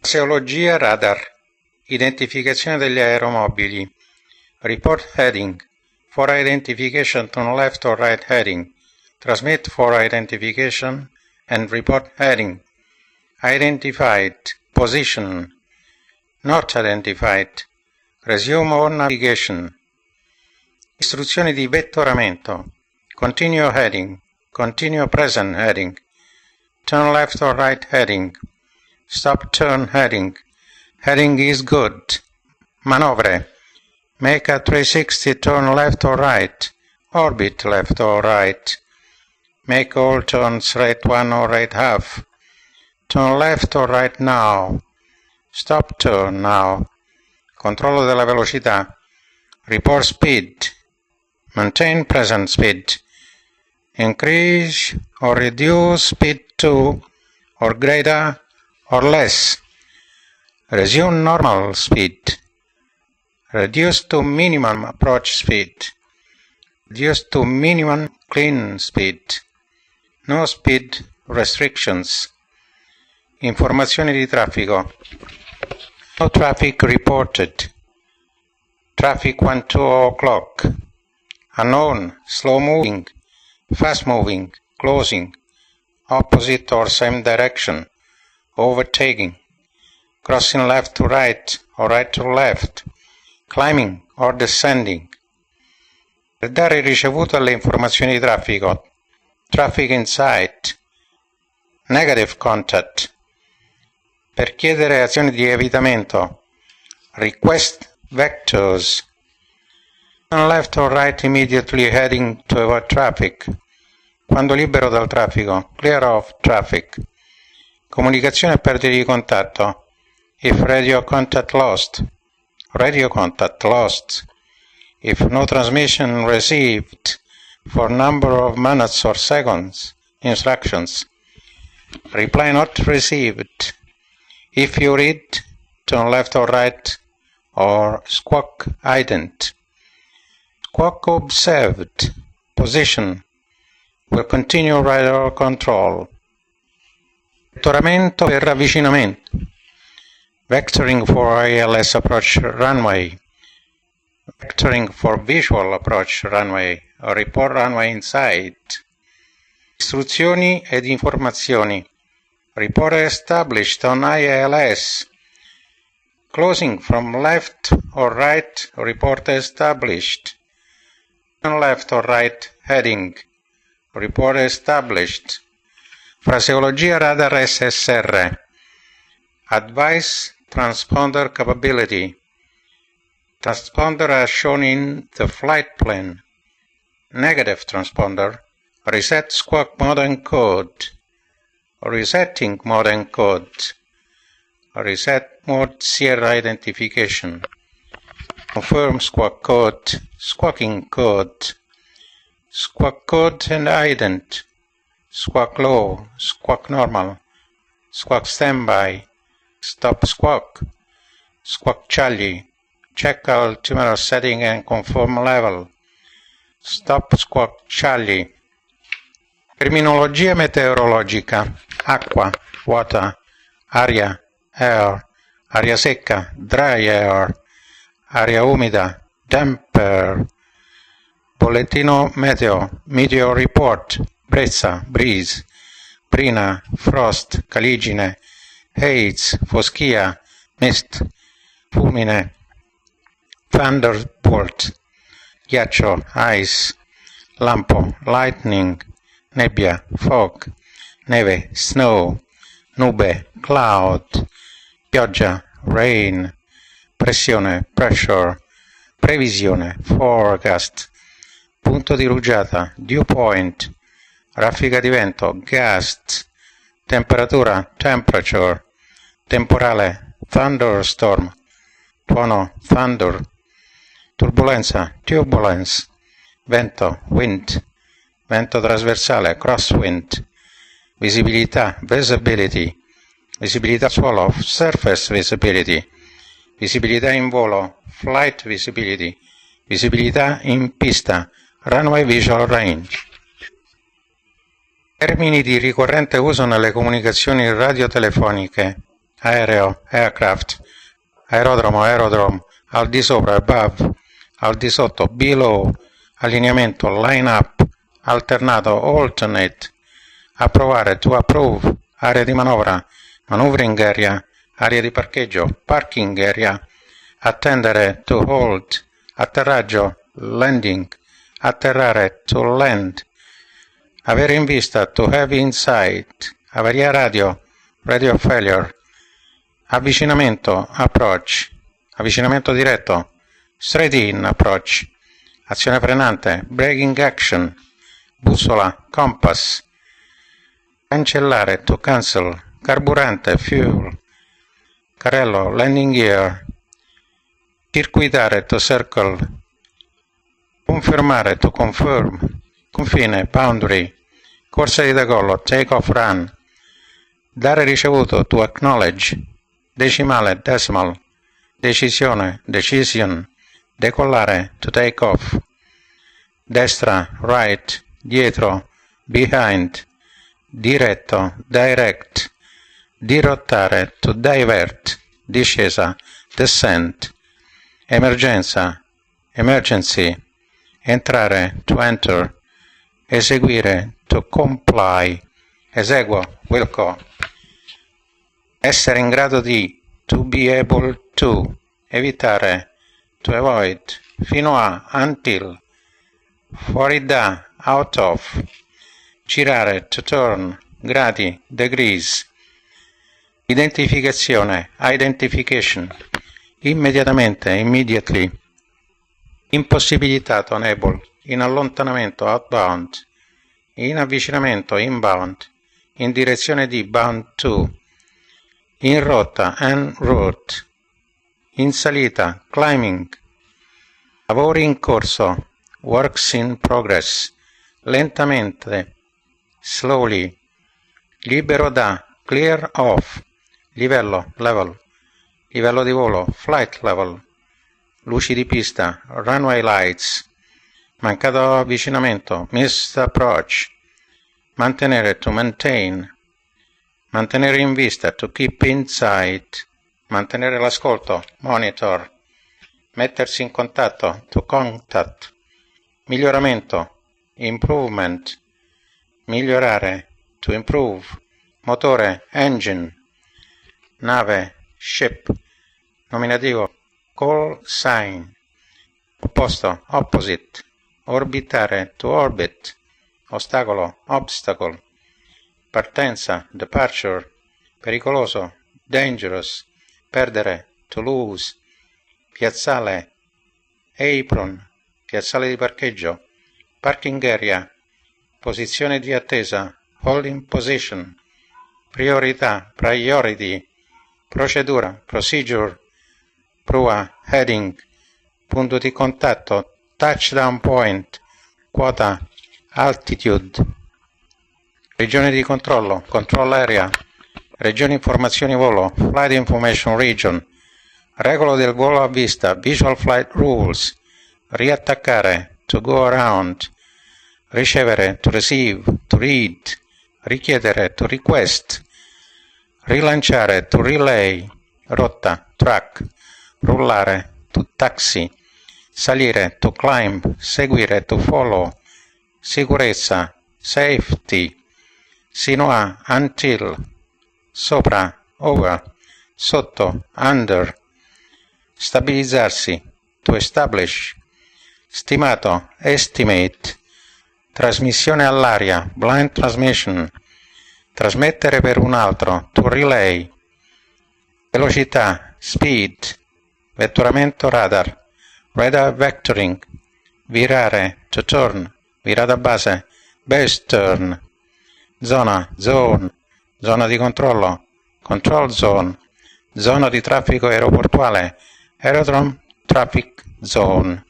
Fraseologia radar. Identificazione degli aeromobili. Report heading. For identification, turn left or right heading. Transmit for identification and report heading. Identified. Position. Not identified. Resume or navigation. Istruzioni di vettoramento. Continue heading. Continue present heading. Turn left or right heading. Stop turn heading. Heading is good. Manovre. Make a 360 turn left or right. Orbit left or right. Make all turns right one or right half. Turn left or right now. Stop turn now. Controllo della velocità. Report speed. Maintain present speed. Increase or reduce speed to or greater or less. Resume normal speed. Reduce to minimum approach speed. Reduce to minimum clean speed. No speed restrictions. Informazioni di traffico. No traffic reported. Traffic 1-2 o'clock. Unknown, slow moving, fast moving, closing, opposite or same direction, overtaking, crossing left to right or right to left, climbing or descending. Per dare ricevuto alle informazioni di traffico. Traffic in sight. Negative contact. Per chiedere azioni di evitamento. Request vectors. Turn left or right immediately heading to avoid traffic. Quando libero dal traffico. Clear off traffic. Comunicazione e perdita di contatto. If radio contact lost. Radio contact lost. If no transmission received for number of minutes or seconds. Instructions. Reply not received. If you read, turn left or right, or squawk ident. Squawk observed. Position. Will continue radar control. Vettoramento per avvicinamento. Vectoring for ILS approach runway. Vectoring for visual approach runway. Or report runway inside. Istruzioni ed informazioni. Report established on ILS. Closing from left or right. Report established. Turn left or right heading. Report established. Fraseologia radar SSR. Advice transponder capability. Transponder as shown in the flight plan. Negative transponder. Reset squawk mode and code. Resetting mode and code. Reset mode Sierra identification. Confirm squawk code. Squawking code. Squawk code and ident. Squawk low. Squawk normal. Squawk standby. Stop squawk. Squawk Charlie. Check altimeter setting and confirm level. Stop squawk Charlie. Terminologia meteorologica. Acqua, water, aria, air, aria secca, dry air, aria umida, damp air. Bollettino meteo, meteor report, brezza, breeze, brina, frost, caligine, haze, foschia, mist, fulmine, thunderbolt, ghiaccio, ice, lampo, lightning, nebbia, fog, neve, snow, nube, cloud, pioggia, rain, pressione, pressure, previsione, forecast, punto di rugiada, dew point, raffica di vento, gust, temperatura, temperature, temporale, thunderstorm, tuono, thunder, turbolenza, turbulence, vento, wind, vento trasversale, crosswind, visibilità, visibility, visibilità suolo, surface visibility, visibilità in volo, flight visibility, visibilità in pista, runway visual range. Termini di ricorrente uso nelle comunicazioni radiotelefoniche. aereo, aircraft, aerodromo, aerodrome, al di sopra, above, al di sotto, below, allineamento, line up, alternato, alternate, approvare, to approve, area di manovra, maneuvering area, area di parcheggio, parking area, attendere, to hold, atterraggio, landing, atterrare, to land, avere in vista, to have in sight, avaria radio, radio failure, avvicinamento, approach, avvicinamento diretto, straight in approach, azione frenante, braking action, bussola, compass, cancellare, to cancel, carburante, fuel, carrello, landing gear, circuitare, to circle, confermare, to confirm, confine, boundary, corsa di decollo, take off run, dare ricevuto, to acknowledge, decimale, decimal, decisione, decision, decollare, to take off, destra, right, dietro, behind, diretto, direct, dirottare, to divert, discesa, descent, emergenza, emergency, entrare, to enter, eseguire, to comply, eseguo, will go, essere in grado di, to be able to, evitare, to avoid, fino a, until, fuori da, out of, girare, to turn, gradi, degrees, identificazione, identification, immediatamente, immediately, impossibilitato, unable, in allontanamento, outbound, in avvicinamento, inbound, in direzione di, bound to, in rotta, en route, in salita, climbing, lavori in corso, works in progress, lentamente, slowly, libero da, clear off, livello, level, livello di volo, flight level, luci di pista, runway lights, mancato avvicinamento, missed approach, mantenere, to maintain, mantenere in vista, to keep in sight, mantenere l'ascolto, monitor, mettersi in contatto, to contact, miglioramento, improvement, migliorare, to improve, motore, engine, nave, ship, nominativo, call sign, opposto, opposite, orbitare, to orbit, ostacolo, obstacle, partenza, departure, pericoloso, dangerous, perdere, to lose, piazzale, apron, piazzale di parcheggio, parking area, posizione di attesa, holding position, priorità, priority, procedura, procedure, prua, heading, punto di contatto, touchdown point, quota, altitude, regione di controllo, control area, regione informazioni volo, flight information region, regole del volo a vista, visual flight rules, riattaccare, to go around, ricevere, to receive, to read, richiedere, to request, rilanciare, to relay, rotta, track, rullare, to taxi, salire, to climb, seguire, to follow, sicurezza, safety, sino a, until, sopra, over, sotto, under, stabilizzarsi, to establish, stimato, estimate, trasmissione all'aria, blind transmission, trasmettere per un altro, to relay, velocità, speed, vetturamento radar, radar vectoring, virare, to turn, virata base, base turn, zona, zone, zona di controllo, control zone, zona di traffico aeroportuale, aerodrome traffic zone,